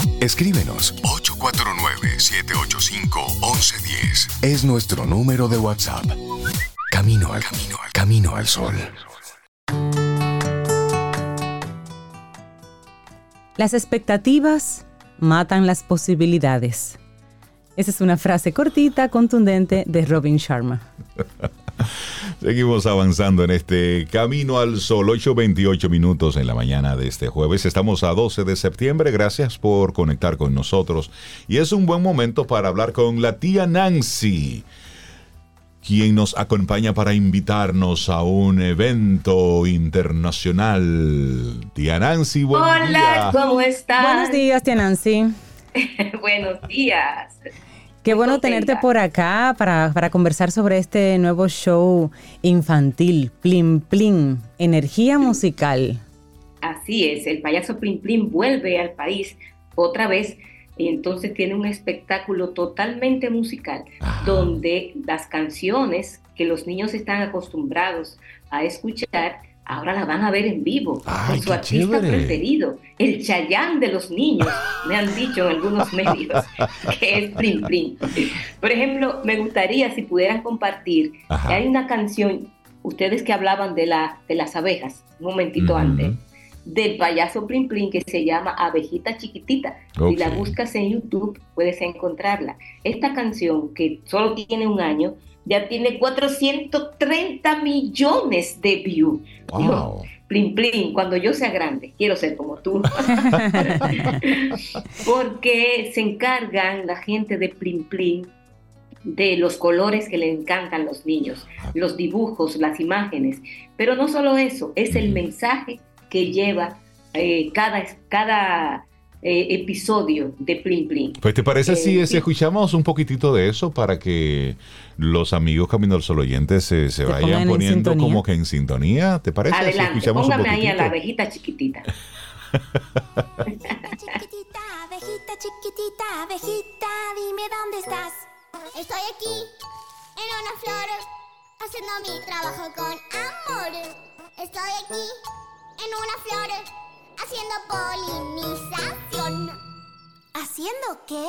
Escríbenos 849-785-1110. Es nuestro número de WhatsApp. Camino al sol. Las expectativas matan las posibilidades. Esa es una frase cortita, contundente de Robin Sharma. Seguimos avanzando en este Camino al Sol, 8:28 minutos en la mañana de este jueves. Estamos a 12 de septiembre. Gracias por conectar con nosotros. Y es un buen momento para hablar con la tía Nancy, quien nos acompaña para invitarnos a un evento internacional. Tía Nancy, buen día. Hola, ¿cómo estás? Buenos días, tía Nancy. Buenos días. Qué bueno tenerte por acá para conversar sobre este nuevo show infantil, Plim Plim, energía musical. Así es, el payaso Plim Plim vuelve al país otra vez y entonces tiene un espectáculo totalmente musical, donde las canciones que los niños están acostumbrados a escuchar, ahora la van a ver en vivo, con su artista preferido, el Chayanne de los niños, me han dicho en algunos medios, que es Plim Plim. Por ejemplo, me gustaría si pudieran compartir, que hay una canción, ustedes que hablaban de las abejas, un momentito antes, del payaso Plim Plim, que se llama Abejita Chiquitita. Si la buscas en YouTube, puedes encontrarla. Esta canción, que solo tiene un año, ya tiene 430 millones de views. Wow. Digo, Plim Plim, cuando yo sea grande, quiero ser como tú. Porque se encargan la gente de Plim Plim de los colores que le encantan a los niños, los dibujos, las imágenes. Pero no solo eso, es el mensaje que lleva cada episodio de Plim Plim. Pues ¿te parece si escuchamos un poquitito de eso para que los amigos Camino al Sol oyentes se vayan poniendo como que en sintonía? ¿Te parece? Adelante, si escuchamos póngame un ahí a la abejita chiquitita. Chiquitita, abejita, dime dónde estás. Estoy aquí, en una flor, haciendo mi trabajo con amor. Estoy aquí, en una flor, haciendo polinización. ¿Haciendo qué?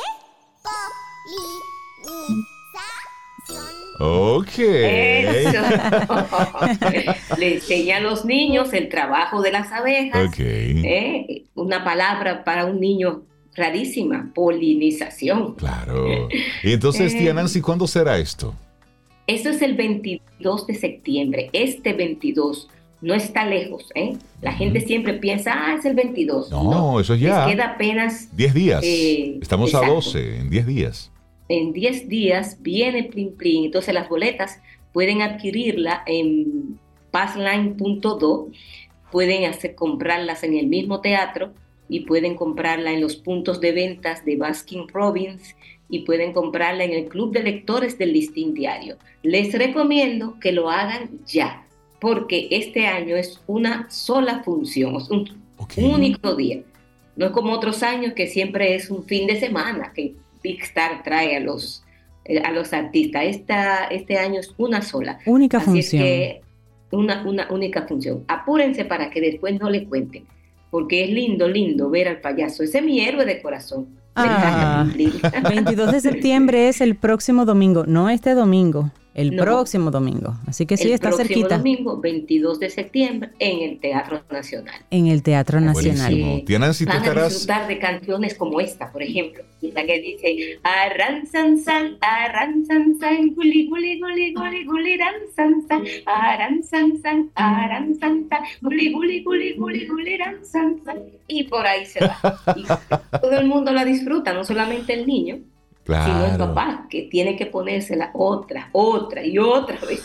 Polinización. Eso. Le enseña a los niños el trabajo de las abejas. Una palabra para un niño rarísima, polinización. Claro. Y entonces, tía Nancy, ¿cuándo será esto? Eso es el 22 de septiembre, este 22. No está lejos, ¿eh? La gente siempre piensa, es el 22. No, eso ya. Les queda apenas 10 días. Estamos exacto. a 12, en 10 días. En 10 días viene Plim Plim. Entonces las boletas pueden adquirirla en passline.do, pueden comprarlas en el mismo teatro y pueden comprarla en los puntos de ventas de Baskin Robbins y pueden comprarla en el Club de Lectores del Listín Diario. Les recomiendo que lo hagan ya, porque este año es una sola función, es un único día. No es como otros años que siempre es un fin de semana que Big Star trae a los artistas. Este año es una sola. Única Así función. Es que una única función. Apúrense para que después no le cuenten, porque es lindo ver al payaso. Ese es mi héroe de corazón. 22 de septiembre es el próximo domingo, no este domingo. Próximo domingo. Así que sí, está cerquita. El próximo domingo, 22 de septiembre, en el Teatro Nacional. En el Teatro Nacional. Tía Nancy, van a disfrutar de canciones como esta, por ejemplo. La que dice, arran san san, guli guli guli guli guli ran san san, arran san san, guli guli guli guli guli ran san san. Y por ahí se va. Y todo el mundo la disfruta, no solamente el niño. Claro. Sino el papá, que tiene que ponérsela otra y otra vez.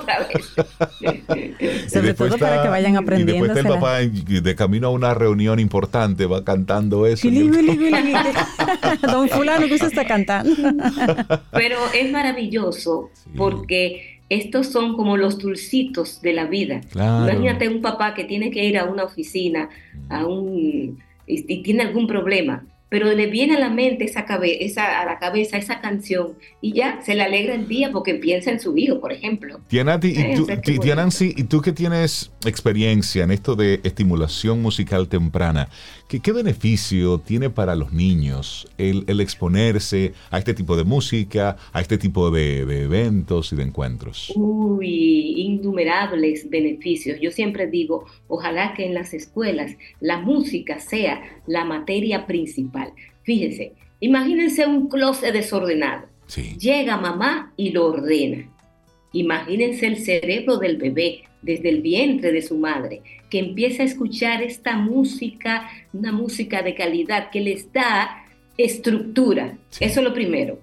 Sobre todo para que vayan aprendiendo. Y después está el papá de camino a una reunión importante, va cantando eso. Don fulano que usted está cantando. Pero es maravilloso porque estos son como los dulcitos de la vida. Claro. Imagínate un papá que tiene que ir a una oficina y tiene algún problema. pero le viene a la mente a la cabeza esa canción y ya se le alegra el día porque piensa en su hijo, por ejemplo. Tía Nancy, y tú que tienes experiencia en esto de estimulación musical temprana, ¿qué beneficio tiene para los niños el exponerse a este tipo de música, a este tipo de eventos y de encuentros? Uy, innumerables beneficios. Yo siempre digo, ojalá que en las escuelas la música sea la materia principal. Fíjense, imagínense un closet desordenado. Sí. Llega mamá y lo ordena. Imagínense el cerebro del bebé desde el vientre de su madre, que empieza a escuchar esta música, una música de calidad que les da estructura. Sí. Eso es lo primero.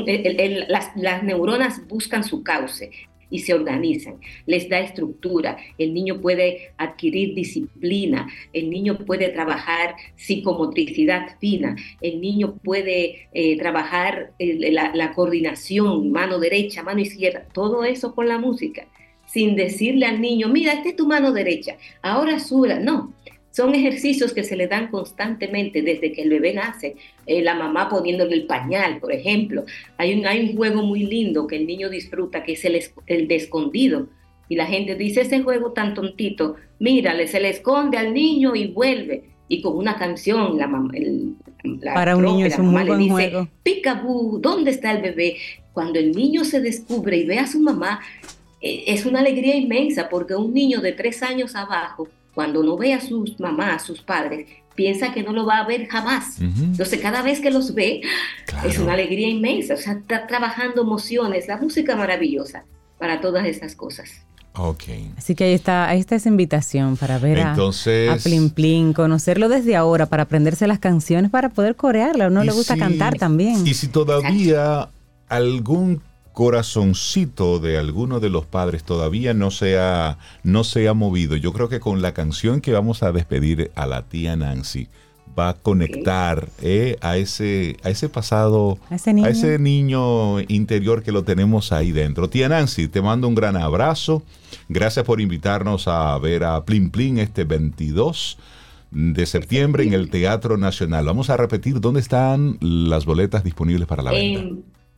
Las neuronas buscan su cauce y se organizan, les da estructura, el niño puede adquirir disciplina, el niño puede trabajar psicomotricidad fina, el niño puede trabajar la coordinación, mano derecha, mano izquierda, todo eso con la música, sin decirle al niño, mira, esta es tu mano derecha, ahora suda, no. Son ejercicios que se le dan constantemente desde que el bebé nace, la mamá poniéndole el pañal, por ejemplo. Hay un juego muy lindo que el niño disfruta, que es el de escondido. Y la gente dice, ese juego tan tontito, mírale, se le esconde al niño y vuelve. Y con una canción, para un niño es un muy buen juego. Peekaboo, ¿dónde está el bebé? Cuando el niño se descubre y ve a su mamá, es una alegría inmensa, porque un niño de 3 años abajo, cuando no ve a sus mamás, a sus padres, piensa que no lo va a ver jamás. Uh-huh. Entonces, cada vez que los ve, claro, es una alegría inmensa. O sea, está trabajando emociones, la música maravillosa para todas esas cosas. Okay. Así que ahí está esa invitación para ver a Plim Plim, conocerlo desde ahora, para aprenderse las canciones, para poder corearla. A uno le gusta cantar también. Y si todavía algún corazoncito de alguno de los padres todavía no se ha movido, yo creo que con la canción que vamos a despedir a la tía Nancy va a conectar a ese pasado, a ese niño interior que lo tenemos ahí dentro. Tía Nancy, te mando un gran abrazo. Gracias por invitarnos a ver a Plim Plim este 22 de septiembre en el Teatro Nacional. Vamos a repetir dónde están las boletas disponibles para la venta.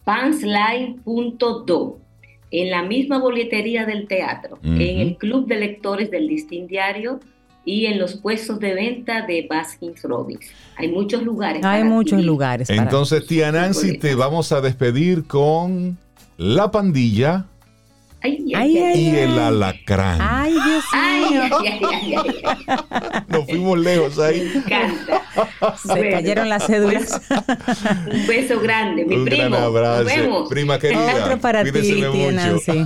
Pansline.do, en la misma boletería del teatro, uh-huh, en el Club de Lectores del Listín Diario y en los puestos de venta de Baskin Robbins. Hay muchos lugares. Hay muchos lugares. Entonces, tía Nancy, te vamos a despedir con La Pandilla y El Alacrán. ¡Ay, Dios mío! Nos fuimos lejos ahí. Me encanta. Se cayeron las cédulas. Un beso grande, mi primo. Un gran abrazo. Nos vemos. Prima querida. Otro para ti, tía Nancy.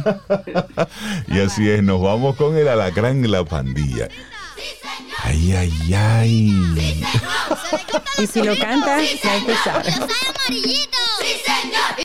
Y así es, nos vamos con El Alacrán y La Pandilla. Ay, ay, ay. Y si lo cantas, ya hay que saber. Yo soy amarillito.